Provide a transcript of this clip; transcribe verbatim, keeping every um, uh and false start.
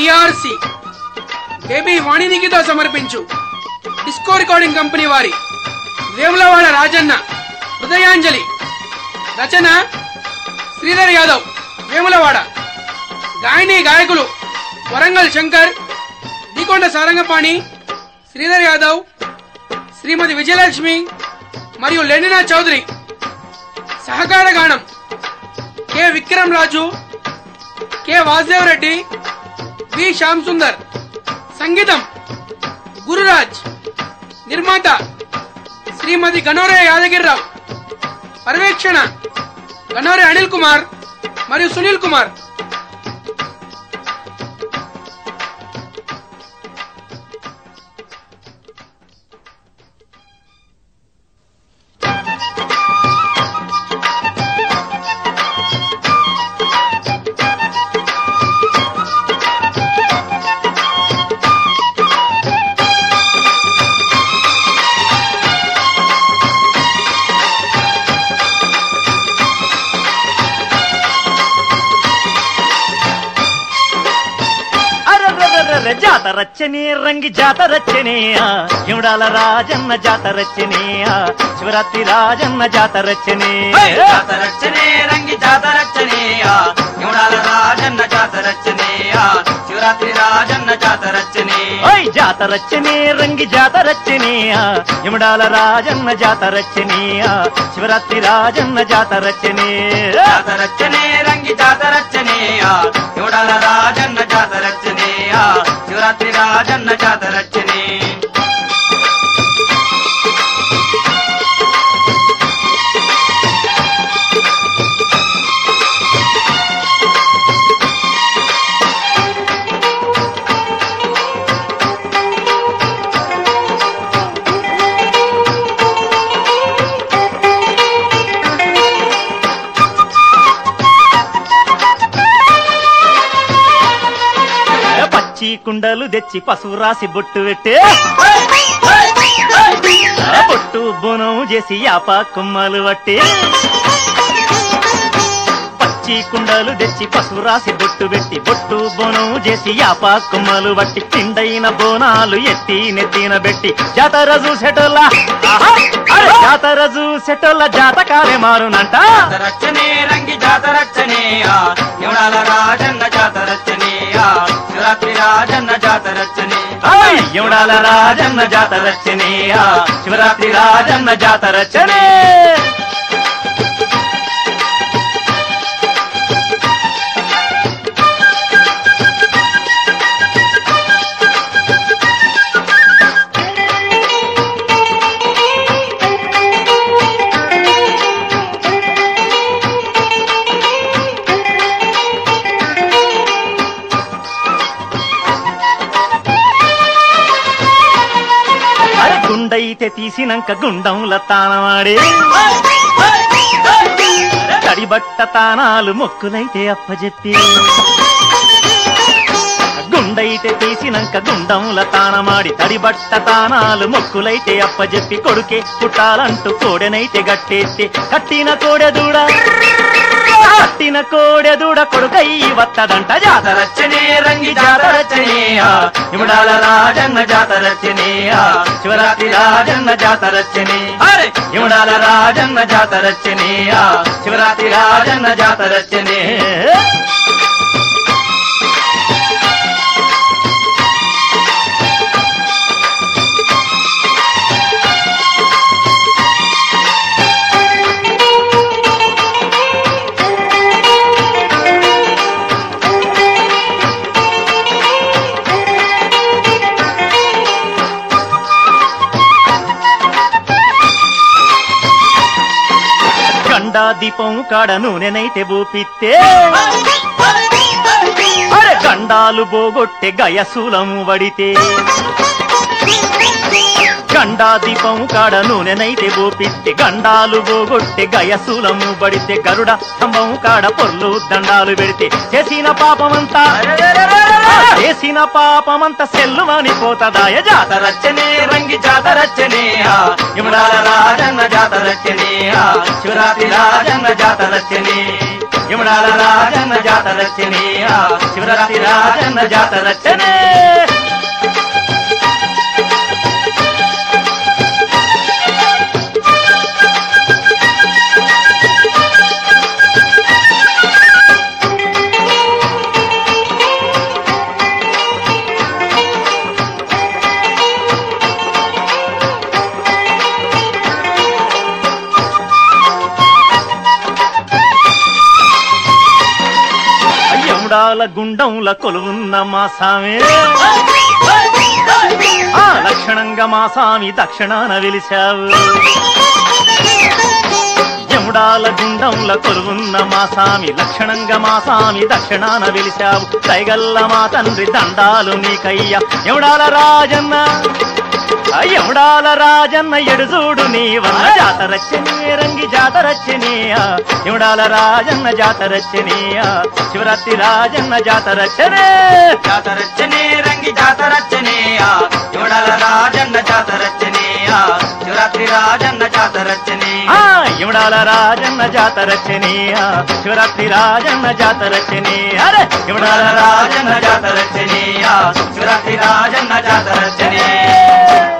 DRC baby వాణినికితో సమర్పించు disco recording company వారి వేములవాడ రాజన్న హృదయాంజలి. రచన శ్రీధర్ యాదవ్ వేములవాడ. గాయని గాయకులు వరంగల్ శంకర్, దీకొండ సారంగపాణి, శ్రీధర్ యాదవ్, శ్రీమతి విజయలక్ష్మి మరియు లెనినా చౌదరి. సహకార గానం K Vikram Raju, K Vasudev Reddy, V Shyam Sundar. సంగీతం గురురాజ్. నిర్మాత శ్రీమతి గనోరే యాదగిరిరావు. పర్యవేక్షణ గనోరే అనిల్ కుమార్ మరియు సునీల్ కుమార్. జాతరచ్చనే రంగి జాతరచ్చనే యముడాల రాజన్న జాతరచ్చనే శివరాత్రి రాజన్న జాతరచ్చనే. జాతరచ్చనే రంగి జాతరచ్చనే యముడాల రాజన్న జాతరచ్చనే శివరాత్రి రాజన్న జాతరచ్చనే. జాతరచ్చనే రంగి జాతరచ్చనే యముడాల రాజన్న జాతరచ్చనే శివరాత్రి రాజన్న జాతరచ్చనే. జాతరచ్చనే రంగి జాతరచ్చనే యముడాల రాజన్న జాతరచ్చనే శివరాత్రి రాజన్న జాతరచ్చనే. కుండలు తెచ్చి పసుపు రాసి బొట్టు పెట్టే బొట్టు బోనం చేసి యాప కొమ్మలు పట్టే. పచ్చి కుండలు తెచ్చి పసుపు రాసి బొట్టు పెట్టి బొట్టు బోనం చేసి యాప కొమ్మలు పట్టి పిండైన బోనాలు ఎత్తి నెత్తిన పెట్టి జాతర చూసేటోళ్ళ జాతర చూసేటోళ్ళ జాతకాలే మారునంట. జాతరచ్చనే రంగి జాతరచ్చనే యముడాల రాజన్న జాతరచ్చనే శివరాత్రి రాజన్న జాతరచ్చనే. యముడాల రాజన్న జాతరచ్చనే శివరాత్రి రాజన్న జాతరచ్చనే. గుండైతే తీసినాక గుండంల తానమాడే తడిబట్ట తానాలు మొక్కులైతే అప్పజెప్పి. గుండైతే తీసినాక గుండంల తానమాడి తడిబట్ట తానాలు మొక్కులైతే అప్పజెప్పి కొడుకే పుట్టాలంటూ కోడెనైతే గట్టేస్తే కట్టిన కోడెదూడ కట్టిన కోడెదూడ కొడుకై వత్తదంట. జాతరచ్చనే రంగి జాతరచ్చనే యముడాల రాజన్న జాతరచ్చనే శివరాత్రి రాజన్న జాతరచ్చనే. యముడాల రాజన్న జాతరచ్చనే శివరాత్రి రాజన్న జాతరచ్చనే. గండా దీపం కాడ నూనెనైతే బూపిస్తే అరే గండాలు బోగొట్టె గయసూలము వడితే. గండా దీపం కాడ నూనెనైతే బోపిస్తే గండాలు బోగొట్టె గయసూలము బడితే. గరుడ స్తంభం కాడ పొర్లు దండాలు పెడితే చేసిన పాపమంతా చేసిన పాపమంతా సెల్లుమని పోతదాయ. జాతరచ్చనే రంగి జాతరచ్చనే యముడాల రాజన్న జాతరచ్చనే శివరాత్రి రాజన్న జాతరచ్చనే. ఇమడాల రాజన్న జాతరచ్చనే ఆ శివరాత్రి రాజన్న జాతరచ్చనే యముడాల గుండంల కొలువున్న మా సామి ఆ లక్షణంగా మా సామి దక్షిణాన వెలిశావు యముడాల గుండంల కొలువున్న మా సామి లక్షణంగా మా సామి దక్షిణాన వెలిశావు దయగల్ల మా తండ్రి దండాలు నీకయ్యా యముడాల రాజన్న యముడాల రాజన్న ఎడుజూడు నీవన్న జాతరచ్చనే రంగి జాతరచ్చనేయా యముడాల రాజన్న జాతరచ్చనేయా శివరాత్రి రాజన్న జాతరచ్చనే జాతరచ్చనే రంగి జాతరచ్చనే ఆ ఇమడాల రాజన్న జాతరచ్చనే ఆ శివరాత్రి రాజన్న జాతరచ్చనే ఆ యముడాల రాజన్న జాతరచ్చనేయా శివరాత్రి రాజన్న జాతరచ్చనే అరే ఇమడాల రాజన్న జాతరచ్చనే ఆ శివరాత్రి రాజన్న జాతరచ్చనే